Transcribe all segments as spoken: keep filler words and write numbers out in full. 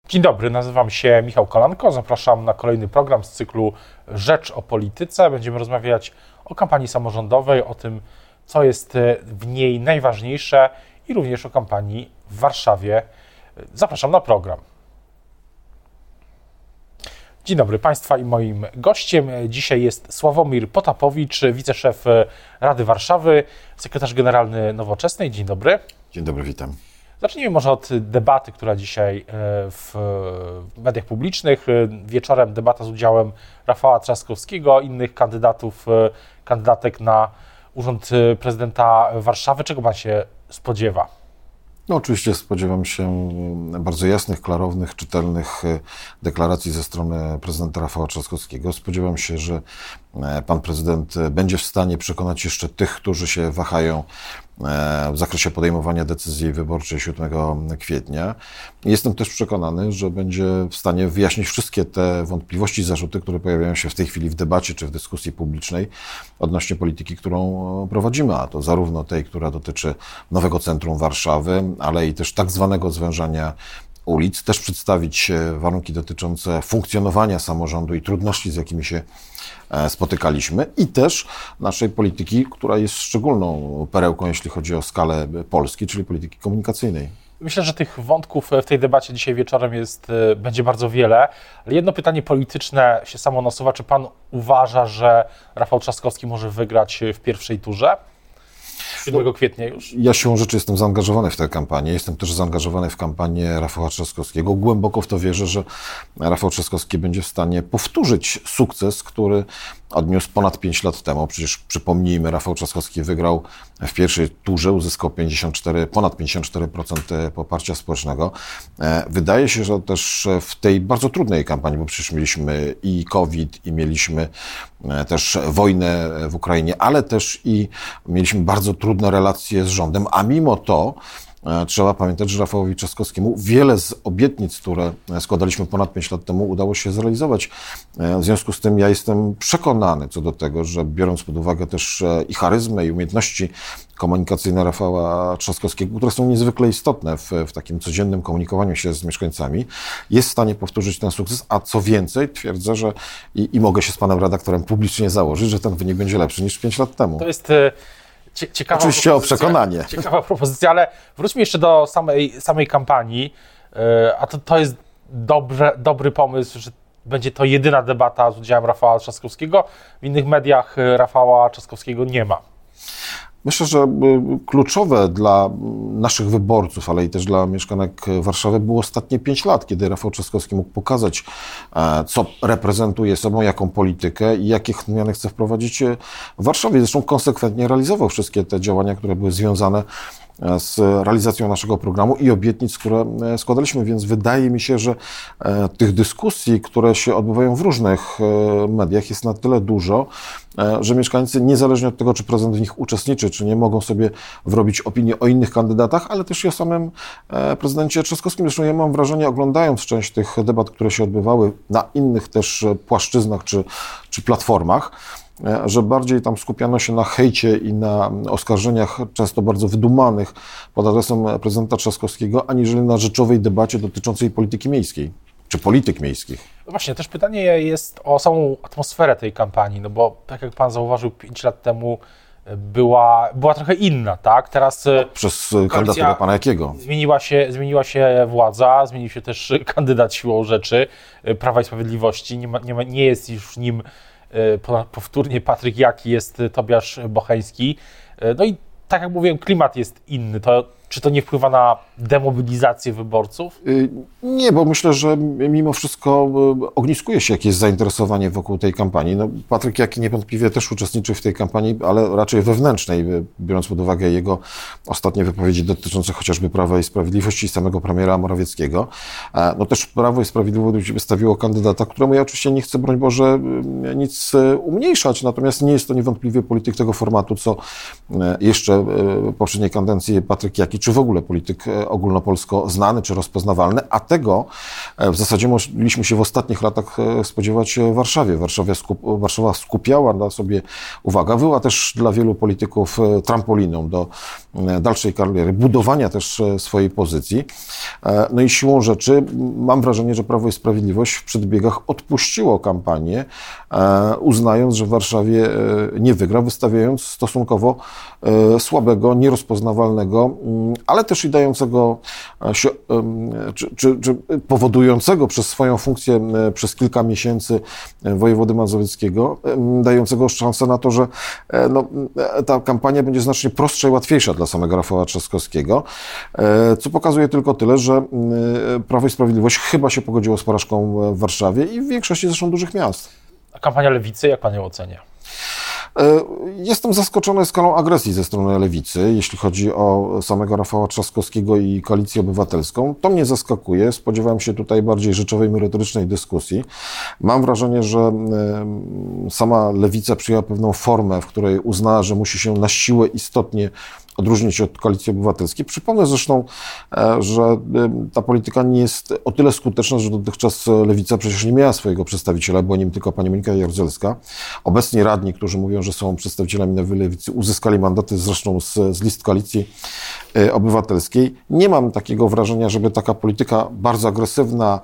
Dzień dobry, nazywam się Michał Kolanko, zapraszam na kolejny program z cyklu Rzecz o Polityce. Będziemy rozmawiać o kampanii samorządowej, o tym, co jest w niej najważniejsze i również o kampanii w Warszawie. Zapraszam na program. Dzień dobry Państwa i moim gościem dzisiaj jest Sławomir Potapowicz, wiceszef Rady Warszawy, sekretarz generalny Nowoczesnej. Dzień dobry. Dzień dobry, witam. Zacznijmy może od debaty, która dzisiaj w mediach publicznych. Wieczorem debata z udziałem Rafała Trzaskowskiego, innych kandydatów, kandydatek na urząd prezydenta Warszawy. Czego Pan się spodziewa? No oczywiście spodziewam się bardzo jasnych, klarownych, czytelnych deklaracji ze strony prezydenta Rafała Trzaskowskiego. Spodziewam się, że pan prezydent będzie w stanie przekonać jeszcze tych, którzy się wahają w zakresie podejmowania decyzji wyborczej siódmego kwietnia. Jestem też przekonany, że będzie w stanie wyjaśnić wszystkie te wątpliwości i zarzuty, które pojawiają się w tej chwili w debacie czy w dyskusji publicznej odnośnie polityki, którą prowadzimy, a to zarówno tej, która dotyczy nowego centrum Warszawy, ale i też tak zwanego zwężania ulic, też przedstawić warunki dotyczące funkcjonowania samorządu i trudności, z jakimi się spotykaliśmy, i też naszej polityki, która jest szczególną perełką, jeśli chodzi o skalę Polski, czyli polityki komunikacyjnej. Myślę, że tych wątków w tej debacie dzisiaj wieczorem jest, będzie bardzo wiele, ale jedno pytanie polityczne się samo nasuwa. Czy Pan uważa, że Rafał Trzaskowski może wygrać w pierwszej turze? siódmego kwietnia już? Ja siłą rzeczy jestem zaangażowany w tę kampanię. Jestem też zaangażowany w kampanię Rafała Trzaskowskiego. Głęboko w to wierzę, że Rafał Trzaskowski będzie w stanie powtórzyć sukces, który odniósł ponad pięć lat temu. Przecież przypomnijmy, Rafał Trzaskowski wygrał w pierwszej turze, uzyskał pięćdziesiąt cztery, ponad pięćdziesiąt cztery procent poparcia społecznego. Wydaje się, że też w tej bardzo trudnej kampanii, bo przecież mieliśmy i COVID, i mieliśmy też wojnę w Ukrainie, ale też i mieliśmy bardzo trudne relacje z rządem, a mimo to trzeba pamiętać, że Rafałowi Trzaskowskiemu wiele z obietnic, które składaliśmy ponad pięć lat temu, udało się zrealizować. W związku z tym ja jestem przekonany co do tego, że biorąc pod uwagę też i charyzmę, i umiejętności komunikacyjne Rafała Trzaskowskiego, które są niezwykle istotne w, w takim codziennym komunikowaniu się z mieszkańcami, jest w stanie powtórzyć ten sukces, a co więcej, twierdzę, że i, i mogę się z panem redaktorem publicznie założyć, że ten wynik będzie lepszy niż pięć lat temu. To jest ciekawa Oczywiście o przekonanie. Ciekawa propozycja, ale wróćmy jeszcze do samej, samej kampanii, a to, to jest dobre, dobry pomysł, że będzie to jedyna debata z udziałem Rafała Trzaskowskiego. W innych mediach Rafała Trzaskowskiego nie ma. Myślę, że kluczowe dla naszych wyborców, ale i też dla mieszkanek Warszawy było ostatnie pięć lat, kiedy Rafał Trzaskowski mógł pokazać, co reprezentuje sobą, jaką politykę i jakie zmiany chce wprowadzić w Warszawie. Zresztą konsekwentnie realizował wszystkie te działania, które były związane z realizacją naszego programu i obietnic, które składaliśmy, więc wydaje mi się, że tych dyskusji, które się odbywają w różnych mediach, jest na tyle dużo, że mieszkańcy, niezależnie od tego, czy prezydent w nich uczestniczy, czy nie, mogą sobie wrobić opinię o innych kandydatach, ale też i o samym prezydencie Trzaskowskim. Zresztą ja mam wrażenie, oglądając część tych debat, które się odbywały na innych też płaszczyznach czy, czy platformach, że bardziej tam skupiano się na hejcie i na oskarżeniach często bardzo wydumanych pod adresem prezydenta Trzaskowskiego, aniżeli na rzeczowej debacie dotyczącej polityki miejskiej, czy polityk miejskich. No właśnie, też pytanie jest o samą atmosferę tej kampanii, no bo tak jak pan zauważył, pięć lat temu była, była trochę inna, tak? Teraz przez kandydaturę pana Jakiego. Zmieniła się, zmieniła się władza, zmienił się też kandydat siłą rzeczy Prawa i Sprawiedliwości, nie, ma, nie, ma, nie jest już nim powtórnie Patryk Jaki, jest Tobiasz Bocheński. No i tak jak mówiłem, klimat jest inny. To, czy to nie wpływa na demobilizację wyborców? Nie, bo myślę, że mimo wszystko ogniskuje się jakieś zainteresowanie wokół tej kampanii. No, Patryk Jaki niewątpliwie też uczestniczy w tej kampanii, ale raczej wewnętrznej, biorąc pod uwagę jego ostatnie wypowiedzi dotyczące chociażby Prawa i Sprawiedliwości i samego premiera Morawieckiego. No też Prawo i Sprawiedliwość wystawiło kandydata, któremu ja oczywiście nie chcę, broń Boże, nic umniejszać, natomiast nie jest to niewątpliwie polityk tego formatu, co jeszcze w poprzedniej kadencji Patryk Jaki, czy w ogóle polityk ogólnopolsko znany czy rozpoznawalny, a tego w zasadzie mogliśmy się w ostatnich latach spodziewać w Warszawie. Warszawa, skup, Warszawa skupiała na sobie uwagę, była też dla wielu polityków trampoliną do dalszej kariery, budowania też swojej pozycji. No i siłą rzeczy mam wrażenie, że Prawo i Sprawiedliwość w przedbiegach odpuściło kampanię, uznając, że w Warszawie nie wygra, wystawiając stosunkowo słabego, nierozpoznawalnego, ale też i dającego się, czy, czy, czy powodującego przez swoją funkcję przez kilka miesięcy wojewody mazowieckiego, dającego szansę na to, że no, ta kampania będzie znacznie prostsza i łatwiejsza dla samego Rafała Trzaskowskiego, co pokazuje tylko tyle, że Prawo i Sprawiedliwość chyba się pogodziło z porażką w Warszawie i w większości zresztą dużych miast. A kampania Lewicy, jak pan ją ocenia? Jestem zaskoczony skalą agresji ze strony Lewicy, jeśli chodzi o samego Rafała Trzaskowskiego i Koalicję Obywatelską. To mnie zaskakuje. Spodziewałem się tutaj bardziej rzeczowej, merytorycznej dyskusji. Mam wrażenie, że sama Lewica przyjęła pewną formę, w której uznała, że musi się na siłę istotnie odróżnić się od Koalicji Obywatelskiej. Przypomnę zresztą, że ta polityka nie jest o tyle skuteczna, że dotychczas Lewica przecież nie miała swojego przedstawiciela, była nim tylko pani Monika Jaruzelska. Obecni radni, którzy mówią, że są przedstawicielami nowej Lewicy, uzyskali mandaty zresztą z, z list Koalicji Obywatelskiej. Nie mam takiego wrażenia, żeby taka polityka bardzo agresywna,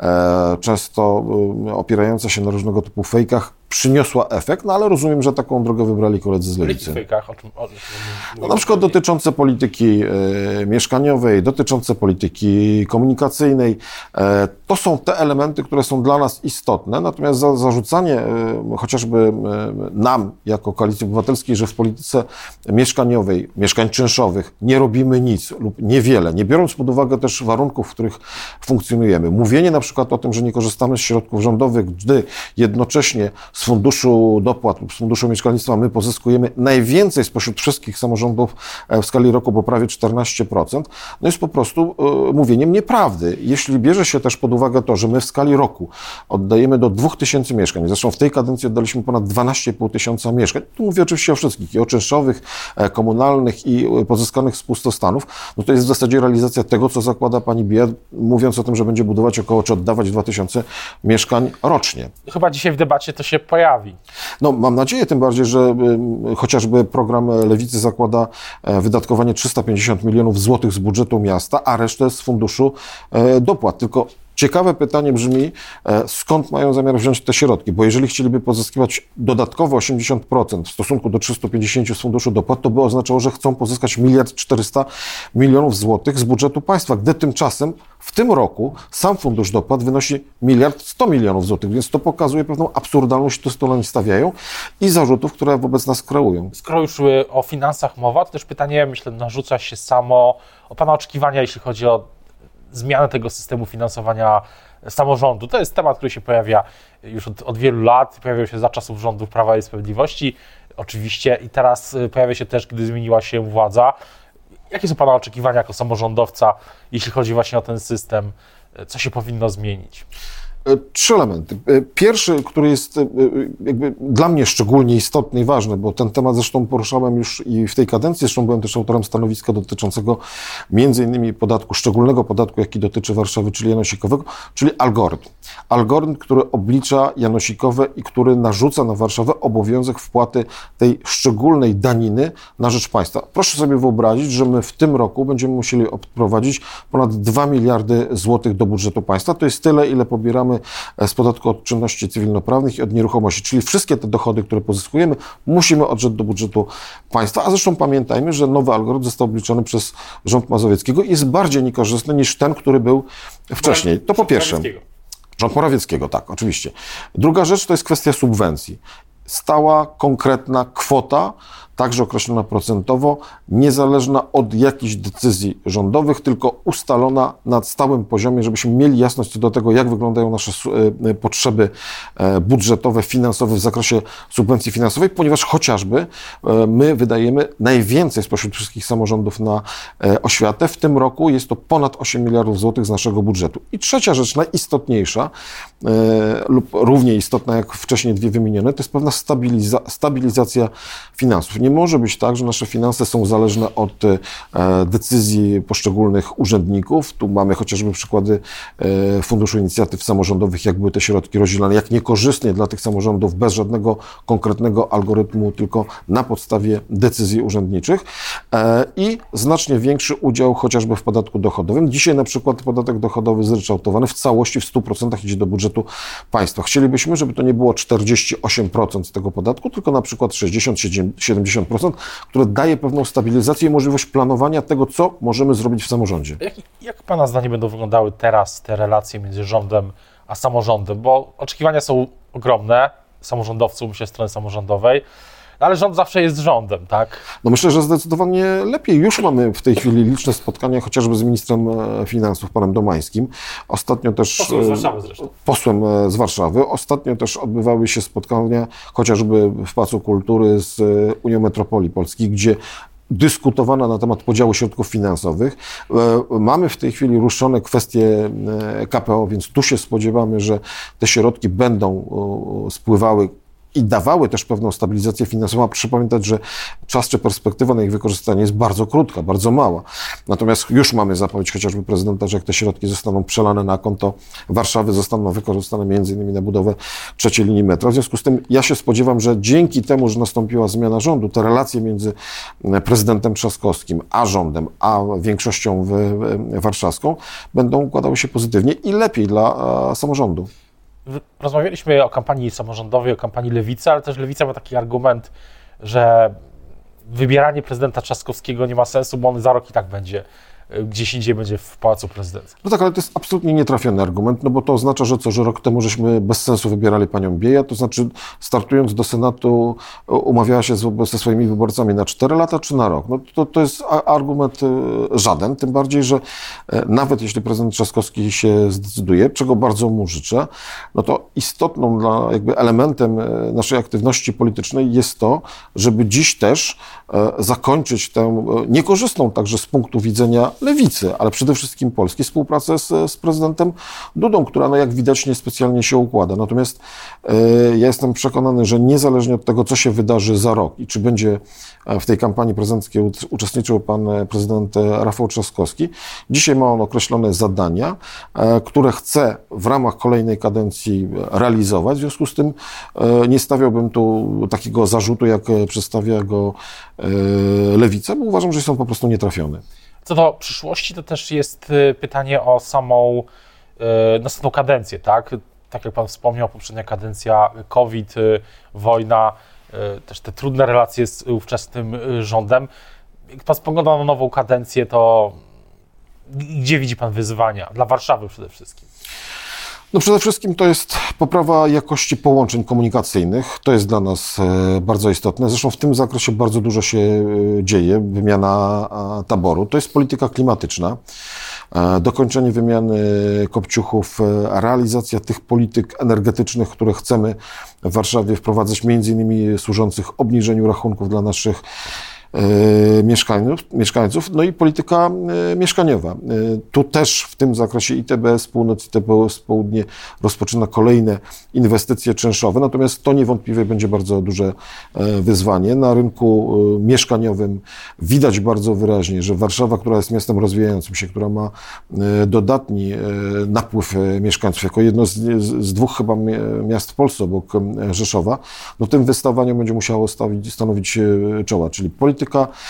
często opierająca się na różnego typu fejkach, przyniosła efekt, no ale rozumiem, że taką drogę wybrali koledzy z Lewicy. Fejkach, o czym, o czym no, na przykład dotyczące polityki e, mieszkaniowej, dotyczące polityki komunikacyjnej. E, to są te elementy, które są dla nas istotne, natomiast za, zarzucanie e, chociażby e, nam, jako Koalicji Obywatelskiej, że w polityce mieszkaniowej, mieszkań czynszowych nie robimy nic lub niewiele, nie biorąc pod uwagę też warunków, w których funkcjonujemy. Mówienie na przykład o tym, że nie korzystamy z środków rządowych, gdy jednocześnie z Funduszu Dopłat lub z Funduszu Mieszkalnictwa my pozyskujemy najwięcej spośród wszystkich samorządów w skali roku, bo prawie czternaście procent, no jest po prostu y, mówieniem nieprawdy. Jeśli bierze się też pod uwagę to, że my w skali roku oddajemy do dwóch tysięcy mieszkań, zresztą w tej kadencji oddaliśmy ponad dwanaście i pół tysiąca mieszkań, tu mówię oczywiście o wszystkich, i o czynszowych, e, komunalnych i pozyskanych z pustostanów, no to jest w zasadzie realizacja tego, co zakłada pani Biejat, mówiąc o tym, że będzie budować około, czy oddawać dwa tysiące mieszkań rocznie. Chyba dzisiaj w debacie to się pojawi. No, mam nadzieję, tym bardziej, że y, chociażby program Lewicy zakłada e, wydatkowanie trzysta pięćdziesiąt milionów złotych z budżetu miasta, a resztę z funduszu e, dopłat. Tylko ciekawe pytanie brzmi, e, skąd mają zamiar wziąć te środki, bo jeżeli chcieliby pozyskiwać dodatkowo osiemdziesiąt procent w stosunku do trzystu pięćdziesięciu z funduszu dopłat, to by oznaczało, że chcą pozyskać miliard czterysta milionów złotych z budżetu państwa, gdy tymczasem w tym roku sam fundusz dopłat wynosi miliard sto milionów złotych, więc to pokazuje pewną absurdalność, to stole stawiają i zarzutów, które wobec nas kreują. Skoro już o finansach mowa, to też pytanie, myślę, narzuca się samo o pana oczekiwania, jeśli chodzi o zmianę tego systemu finansowania samorządu. To jest temat, który się pojawia już od, od wielu lat, pojawiał się za czasów rządów Prawa i Sprawiedliwości, oczywiście, i teraz pojawia się też, gdy zmieniła się władza. Jakie są pana oczekiwania jako samorządowca, jeśli chodzi właśnie o ten system? Co się powinno zmienić? Trzy elementy. Pierwszy, który jest jakby dla mnie szczególnie istotny i ważny, bo ten temat zresztą poruszałem już i w tej kadencji, zresztą byłem też autorem stanowiska dotyczącego między innymi podatku, szczególnego podatku, jaki dotyczy Warszawy, czyli janosikowego, czyli algorytm. Algorytm, który oblicza janosikowe i który narzuca na Warszawę obowiązek wpłaty tej szczególnej daniny na rzecz państwa. Proszę sobie wyobrazić, że my w tym roku będziemy musieli odprowadzić ponad dwa miliardy złotych do budżetu państwa. To jest tyle, ile pobieramy z podatku od czynności cywilnoprawnych i od nieruchomości. Czyli wszystkie te dochody, które pozyskujemy, musimy odrzeć do budżetu państwa. A zresztą pamiętajmy, że nowy algorytm został obliczony przez rząd Mazowieckiego i jest bardziej niekorzystny niż ten, który był wcześniej. To po pierwsze. Rząd Morawieckiego, tak, oczywiście. Druga rzecz to jest kwestia subwencji. Stała, konkretna kwota, także określona procentowo, niezależna od jakichś decyzji rządowych, tylko ustalona na stałym poziomie, żebyśmy mieli jasność co do tego, jak wyglądają nasze potrzeby budżetowe, finansowe w zakresie subwencji finansowej, ponieważ chociażby my wydajemy najwięcej spośród wszystkich samorządów na oświatę. W tym roku jest to ponad osiem miliardów złotych z naszego budżetu. I trzecia rzecz, najistotniejsza lub równie istotna jak wcześniej dwie wymienione, to jest pewna stabiliza- stabilizacja finansów. Nie może być tak, że nasze finanse są zależne od decyzji poszczególnych urzędników. Tu mamy chociażby przykłady Funduszu Inicjatyw Samorządowych, jak były te środki rozdzielane, jak niekorzystnie dla tych samorządów, bez żadnego konkretnego algorytmu, tylko na podstawie decyzji urzędniczych i znacznie większy udział chociażby w podatku dochodowym. Dzisiaj na przykład podatek dochodowy zryczałtowany w całości w stu procentach idzie do budżetu państwa. Chcielibyśmy, żeby to nie było czterdzieści osiem procent z tego podatku, tylko na przykład sześćdziesiąt do siedemdziesięciu procent, które daje pewną stabilizację i możliwość planowania tego, co możemy zrobić w samorządzie. Jak, jak Pana zdaniem będą wyglądały teraz te relacje między rządem a samorządem? Bo oczekiwania są ogromne samorządowców, myślę, strony samorządowej, ale rząd zawsze jest rządem, tak? No myślę, że zdecydowanie lepiej. Już mamy w tej chwili liczne spotkania, chociażby z ministrem finansów, panem Domańskim. Ostatnio też... Posłem z Warszawy zresztą. Posłem z Warszawy. Ostatnio też odbywały się spotkania, chociażby w Pałacu Kultury z Unią Metropolii Polskich, gdzie dyskutowano na temat podziału środków finansowych. Mamy w tej chwili ruszone kwestie K P O, więc tu się spodziewamy, że te środki będą spływały i dawały też pewną stabilizację finansową. Proszę pamiętać, że czas czy perspektywa na ich wykorzystanie jest bardzo krótka, bardzo mała. Natomiast już mamy zapowiedź chociażby prezydenta, że jak te środki zostaną przelane na konto Warszawy, zostaną wykorzystane między innymi na budowę trzeciej linii metra. W związku z tym ja się spodziewam, że dzięki temu, że nastąpiła zmiana rządu, te relacje między prezydentem Trzaskowskim a rządem, a większością warszawską będą układały się pozytywnie i lepiej dla samorządu. Rozmawialiśmy o kampanii samorządowej, o kampanii Lewicy, ale też Lewica ma taki argument, że wybieranie prezydenta Trzaskowskiego nie ma sensu, bo on za rok i tak będzie gdzieś indziej, będzie w Pałacu Prezydenckim. No tak, ale to jest absolutnie nietrafiony argument, no bo to oznacza, że co, że rok temu żeśmy bez sensu wybierali panią Bieja, to znaczy startując do Senatu umawiała się z, ze swoimi wyborcami na cztery lata czy na rok. No to, to jest argument żaden, tym bardziej, że nawet jeśli prezydent Trzaskowski się zdecyduje, czego bardzo mu życzę, no to istotną dla, jakby elementem naszej aktywności politycznej jest to, żeby dziś też zakończyć tę niekorzystną także z punktu widzenia Lewicy, ale przede wszystkim polskiej współpracę z, z prezydentem Dudą, która no jak widać niespecjalnie się układa. Natomiast e, ja jestem przekonany, że niezależnie od tego, co się wydarzy za rok i czy będzie w tej kampanii prezydenckiej uczestniczył pan prezydent Rafał Trzaskowski, dzisiaj ma on określone zadania, e, które chce w ramach kolejnej kadencji realizować. W związku z tym e, nie stawiałbym tu takiego zarzutu, jak przedstawia go e, Lewica, bo uważam, że są po prostu nietrafione. Co do przyszłości, to też jest pytanie o samą e, następną kadencję, tak? Tak jak pan wspomniał, poprzednia kadencja, COVID, wojna, e, też te trudne relacje z ówczesnym rządem. Jak pan spogląda na nową kadencję, to gdzie widzi pan wyzwania? Dla Warszawy przede wszystkim. No przede wszystkim to jest poprawa jakości połączeń komunikacyjnych. To jest dla nas bardzo istotne. Zresztą w tym zakresie bardzo dużo się dzieje. Wymiana taboru. To jest polityka klimatyczna. Dokończenie wymiany kopciuchów, realizacja tych polityk energetycznych, które chcemy w Warszawie wprowadzać, między innymi służących obniżeniu rachunków dla naszych Mieszkańców, mieszkańców, no i polityka mieszkaniowa. Tu też w tym zakresie I T B S Północ, I T B S Południe rozpoczyna kolejne inwestycje czynszowe, natomiast to niewątpliwie będzie bardzo duże wyzwanie. Na rynku mieszkaniowym widać bardzo wyraźnie, że Warszawa, która jest miastem rozwijającym się, która ma dodatni napływ mieszkańców, jako jedno z, z dwóch chyba miast w Polsce obok Rzeszowa, no tym wystawaniom będzie musiało stawić, stanowić czoła, czyli polityka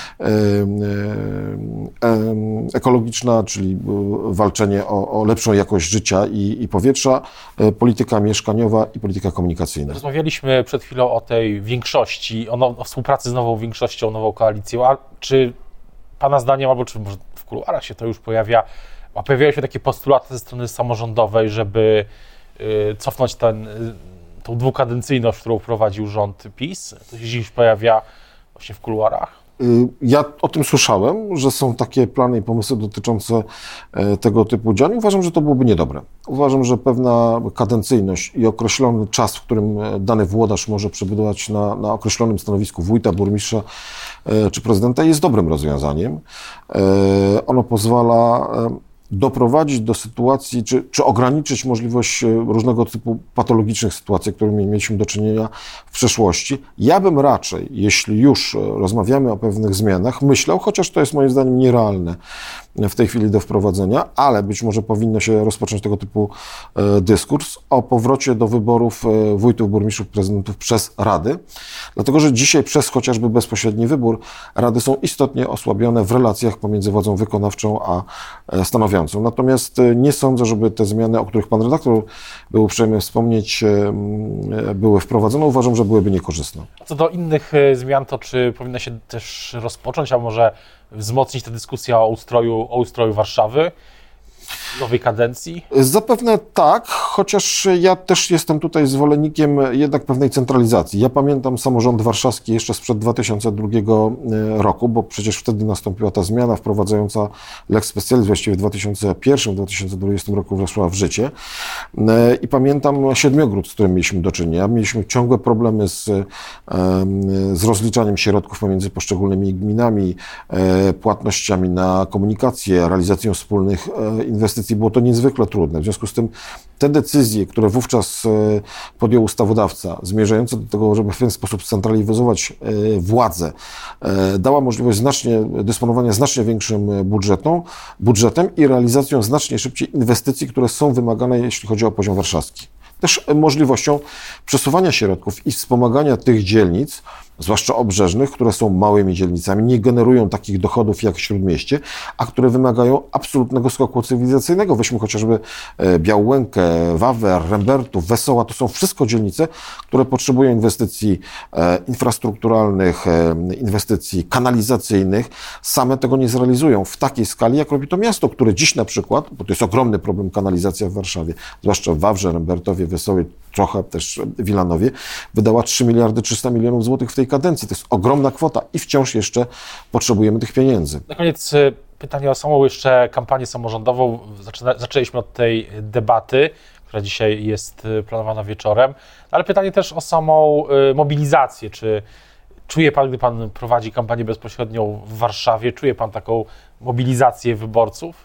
ekologiczna, czyli walczenie o, o lepszą jakość życia i, i powietrza, polityka mieszkaniowa i polityka komunikacyjna. Rozmawialiśmy przed chwilą o tej większości, o, now, o współpracy z nową większością, nową koalicją, a czy pana zdaniem, albo czy może w kuluarach się to już pojawia, a pojawiają się takie postulaty ze strony samorządowej, żeby y, cofnąć ten, y, tą dwukadencyjność, którą prowadził rząd PiS? To się dziś pojawia właśnie w kuluarach? Ja o tym słyszałem, że są takie plany i pomysły dotyczące tego typu działań. Uważam, że to byłoby niedobre. Uważam, że pewna kadencyjność i określony czas, w którym dany włodarz może przebywać na, na określonym stanowisku wójta, burmistrza czy prezydenta, jest dobrym rozwiązaniem. Ono pozwala doprowadzić do sytuacji, czy, czy ograniczyć możliwość różnego typu patologicznych sytuacji, którymi mieliśmy do czynienia w przeszłości. Ja bym raczej, jeśli już rozmawiamy o pewnych zmianach, myślał, chociaż to jest moim zdaniem nierealne w tej chwili do wprowadzenia, ale być może powinno się rozpocząć tego typu e, dyskurs o powrocie do wyborów e, wójtów, burmistrzów, prezydentów przez rady, dlatego że dzisiaj przez chociażby bezpośredni wybór rady są istotnie osłabione w relacjach pomiędzy władzą wykonawczą a e, stanowiącą. Natomiast e, nie sądzę, żeby te zmiany, o których pan redaktor był uprzejmy wspomnieć, e, były wprowadzone. Uważam, że byłyby niekorzystne. A co do innych e, zmian, to czy powinna się też rozpocząć, a może wzmocnić tę dyskusję o ustroju, o ustroju Warszawy w nowej kadencji? Zapewne tak, chociaż ja też jestem tutaj zwolennikiem jednak pewnej centralizacji. Ja pamiętam samorząd warszawski jeszcze sprzed dwa tysiące drugiego roku, bo przecież wtedy nastąpiła ta zmiana wprowadzająca lex specialis, właściwie w dwa tysiące pierwszym, dwa tysiące dwudziestym roku weszła w życie. I pamiętam Siedmiogród, z którym mieliśmy do czynienia. Mieliśmy ciągłe problemy z, z rozliczaniem środków pomiędzy poszczególnymi gminami, płatnościami na komunikację, realizacją wspólnych inwestycji. Było to niezwykle trudne. W związku z tym te decyzje, które wówczas podjął ustawodawca, zmierzające do tego, żeby w ten sposób scentralizować władzę, dała możliwość znacznie, dysponowania znacznie większym budżetem, budżetem i realizacją znacznie szybciej inwestycji, które są wymagane, jeśli chodzi o poziom warszawski. Też możliwością przesuwania środków i wspomagania tych dzielnic, zwłaszcza obrzeżnych, które są małymi dzielnicami, nie generują takich dochodów jak w Śródmieście, a które wymagają absolutnego skoku cywilizacyjnego. Weźmy chociażby Białękę, Wawer, Rembertów, Wesoła. To są wszystko dzielnice, które potrzebują inwestycji infrastrukturalnych, inwestycji kanalizacyjnych. Same tego nie zrealizują w takiej skali, jak robi to miasto, które dziś na przykład, bo to jest ogromny problem kanalizacja w Warszawie, zwłaszcza w Wawrze, Rembertowie, Wesołej, trochę też w Wilanowie, wydała trzy miliardy trzysta milionów złotych w tej kadencji. To jest ogromna kwota i wciąż jeszcze potrzebujemy tych pieniędzy. Na koniec pytanie o samą jeszcze kampanię samorządową. Zaczyna, zaczęliśmy od tej debaty, która dzisiaj jest planowana wieczorem, ale pytanie też o samą mobilizację. Czy czuje pan, gdy pan prowadzi kampanię bezpośrednią w Warszawie, czuje pan taką mobilizację wyborców?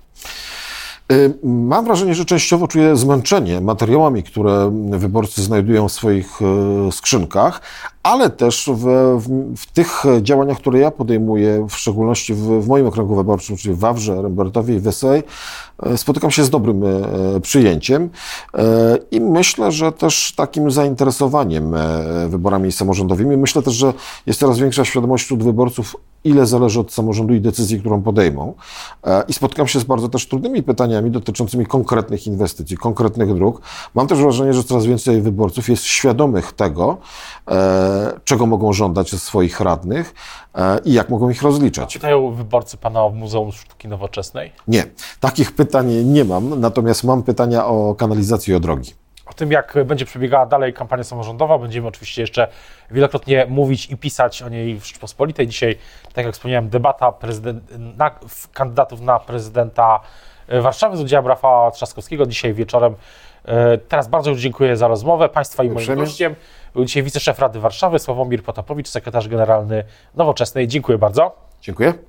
Mam wrażenie, że częściowo czuję zmęczenie materiałami, które wyborcy znajdują w swoich skrzynkach, ale też w, w, w tych działaniach, które ja podejmuję, w szczególności w, w moim okręgu wyborczym, czyli w Wawrze, Rembertowie i Wesołej, spotykam się z dobrym przyjęciem i myślę, że też takim zainteresowaniem wyborami samorządowymi. Myślę też, że jest coraz większa świadomość wśród wyborców, ile zależy od samorządu i decyzji, którą podejmą. I spotykam się z bardzo też trudnymi pytaniami dotyczącymi konkretnych inwestycji, konkretnych dróg. Mam też wrażenie, że coraz więcej wyborców jest świadomych tego, czego mogą żądać ze swoich radnych i jak mogą ich rozliczać. Pytają wyborcy pana o Muzeum Sztuki Nowoczesnej? Nie, takich pytań nie mam, natomiast mam pytania o kanalizację i o drogi. O tym, jak będzie przebiegała dalej kampania samorządowa, będziemy oczywiście jeszcze wielokrotnie mówić i pisać o niej w Rzeczpospolitej. Dzisiaj, tak jak wspomniałem, debata prezydent, na, kandydatów na prezydenta Warszawy z udziałem Rafała Trzaskowskiego dzisiaj wieczorem. Teraz bardzo już dziękuję za rozmowę. Państwa i moim gościem był dzisiaj wiceszef Rady Warszawy Sławomir Potapowicz, sekretarz generalny Nowoczesnej. Dziękuję bardzo. Dziękuję.